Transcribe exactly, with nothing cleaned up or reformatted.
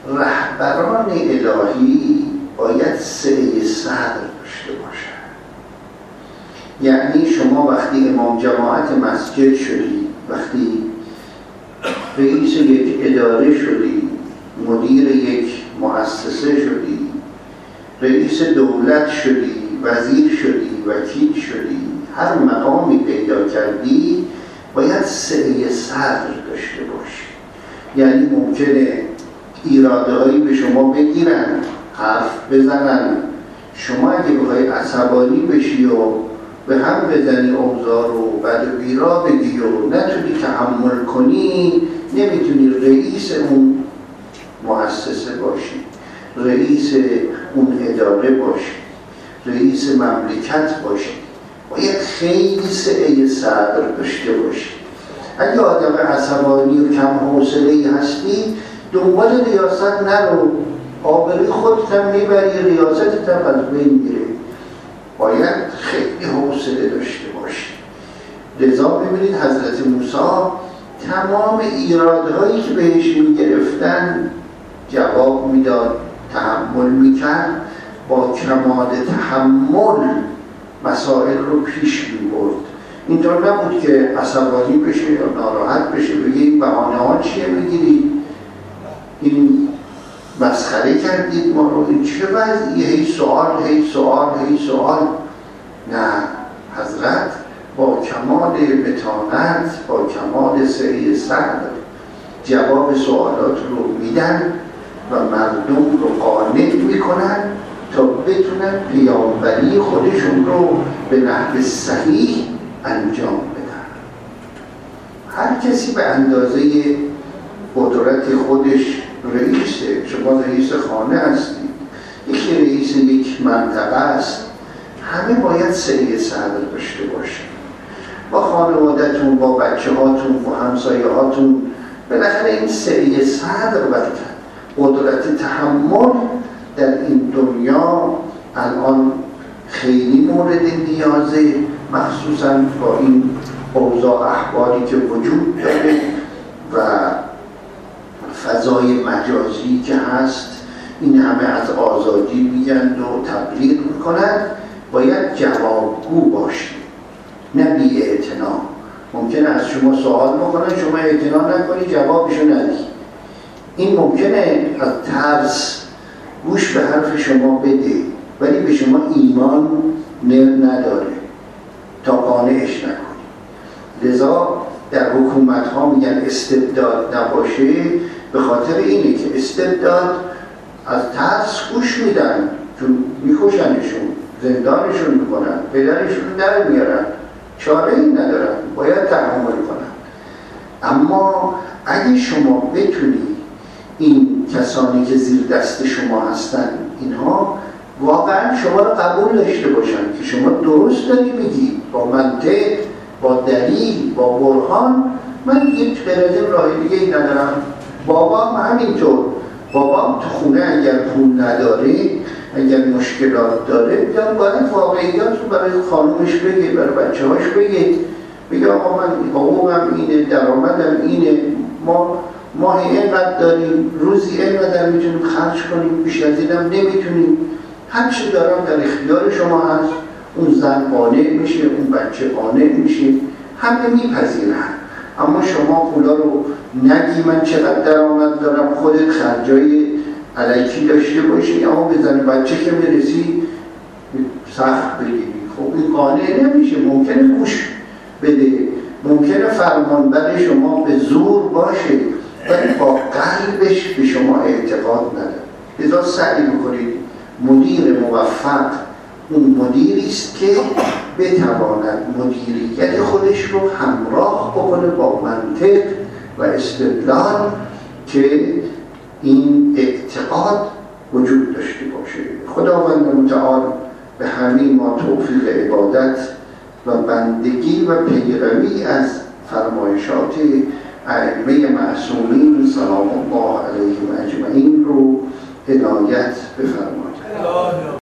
رهبران الهی باید سعی صدر داشته باشند. یعنی شما وقتی امام جماعت مسجد شدی، وقتی رئیس یک اداره شدی، مدیر یک مؤسسه شدی، رئیس دولت شدی، وزیر شدی، وکیل شدی، هر مقامی پیدا کردی باید سعی صدر داشته باشی. یعنی ممکنه ایراده هایی به شما بگیرن، حرف بزنن، شما اگه بخوای عصبانی بشی و به هم بزنی اوضاع رو، بعد بیرا بگی و نتونی تحمل کنی، نمیتونی رئیس اون مؤسسه باشی، رئیس اون اداره باشی، رئیس مملکت باشی. باید خیلی سعی صدر داشته باشی. اگه آدم عصبانی و کم حوصله‌ای هستی، دنبال ریاست نرو، آبروی خودت هم میبری، ریاستت هم از بین میره. باید خیلی حوصله داشته باشی. لذا ببینید حضرت موسی تمام ایرادهایی که بهش میگرفتن جواب میداد، تحمل میکرد، با کمال تحمل مسائل رو پیش میبرد. اینطور نبود که عصبانی بشه یا ناراحت بشه، بگه این بهانه ها چیه میگیرید، این مسخره کردید ما رو، این چه وضعیه، هی سوال هی سوال هی سوال. نه، حضرت با کمال متانت، با کمال سعی صدر جواب سوالات رو میدن و مردم رو قانع میکنن تا بتونن پیامبری خودشون رو به نحو صحیح انجام بدن. هر کسی به اندازه قدرت خودش رئیسه. شما رئیس خانه هستید، یکی رئیس یک منطقه است. همه باید سعی صدر داشته باشید با خانوادتون، با بچه هاتون، با همسایه هاتون. بالاخره این سعی صدر و قدرت تحمل در این دنیا الان خیلی مورد نیازه، مخصوصا با این اوضاع احوالی که وجود داره و فضای مجازی که هست. این همه از آزادی میگن و تبلیغ میکنن. باید جوابگو باشید، نه بی اعتنا. ممکنه از شما سوال بکنن، شما اعتنا نکنی، جوابشو ندی. این ممکنه از ترس گوش به حرف شما بده، ولی به شما ایمان نداره تا قانعش نکنی. لذا در حکومت ها میگن استبداد نباشه، به خاطر اینه که استبداد از ترس گوش میدن، چون میکشنشون، زندانشون میکنن، پدرشون در میارن، چاره ای ندارن، باید تحمل کنن. اما اگه شما بتونی این کسانی که زیر دست شما هستن، اینها واقعا شما رو قبول داشته باشن که شما درست داری میگی، با منطق، با دلیل، با برهان. من یک غیر راه دیگه ای ندارم. بابام همینطور، بابام تو خونه اگر پول نداره، اگر مشکلات داره، بیان باید واقعیات رو برای خانومش بگه، برای بچه هاش بگه، بگه آقا من حقوقم اینه، درآمدم اینه، ما ماهی اینقدر داریم، روزی اینقدر میتونیم خرج کنیم، بیش از اینم نمیتونیم. هر چی دارم در اختیار شما هست. اون زن قانع میشه، اون بچه قانع میشه، همه میپذیرن. اما شما پولا رو نگی من چقدر درآمد دارم، خودت خرجای الکی داشته باشی، اما بزنی بچه که میرسی سخت بگیری. خب این قانع نمیشه. ممکنه گوش بده، ممکنه فرمانبر شما به زور باشه، ولی با قلبش به شما اعتقاد نداره. لذا سعی بکنید مدیر موفق اون مدیری است که بتواند مدیریت خودش رو همراه بکنه با منطق و استدلال، که این اعتقاد وجود داشته باشه. خداوند متعال به همه ما توفیق عبادت و بندگی و پیروی از فرمایشات ائمه معصومین سلام الله علیهم اجمعین رو عنایت بفرماید.